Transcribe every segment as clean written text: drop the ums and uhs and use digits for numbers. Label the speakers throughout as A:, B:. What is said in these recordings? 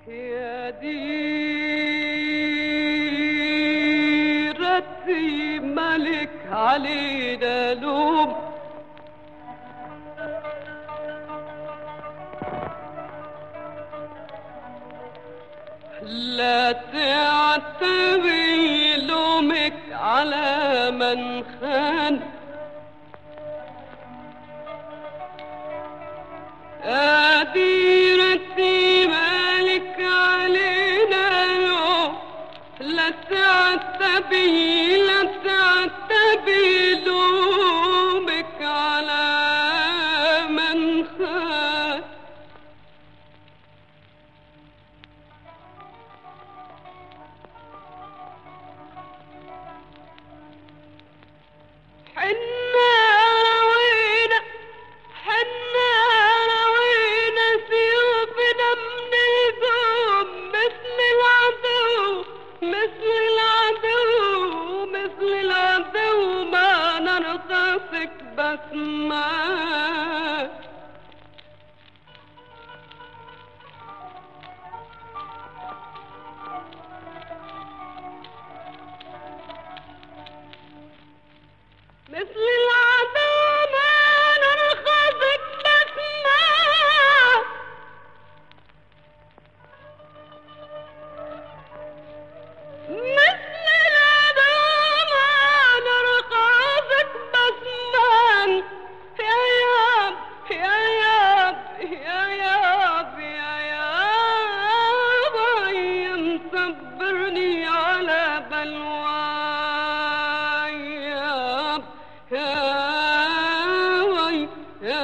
A: يا ديرتي ملك علينا لوم، لا تعتبي لومك على من خان. يا ديرتي مالك علينا لوم، لا تعتبي لومك على من خان. حنا روينا سيوفنا من القوم، مثل العدو ما نرقصك بس معاك. مثل العدو ما نرقصك بس معاك. مثل العدو ما نرقصك بس معاك. يا ياب يا ياب يا ياب يا ياب يا مصبرني على بلواي. ياب يا وي يا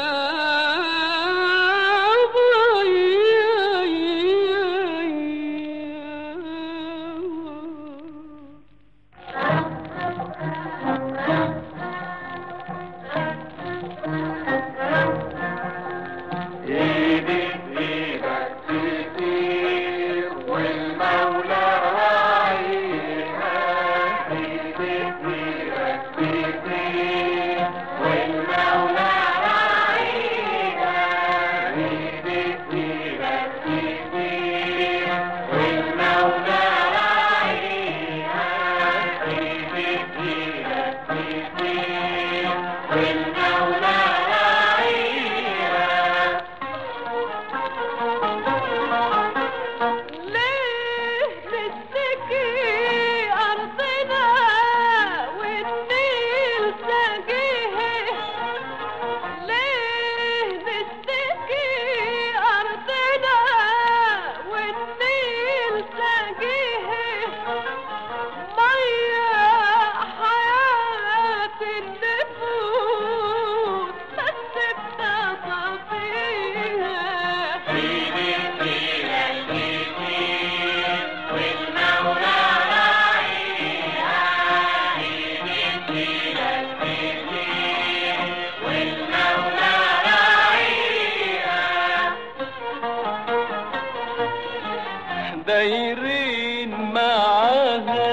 A: دايرين معاها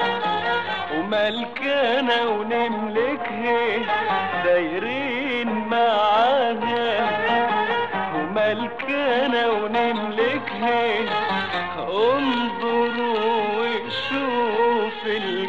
A: وملكانا ونملكها. دايرين معاها وملكانا ونملكها. انظروا وشوف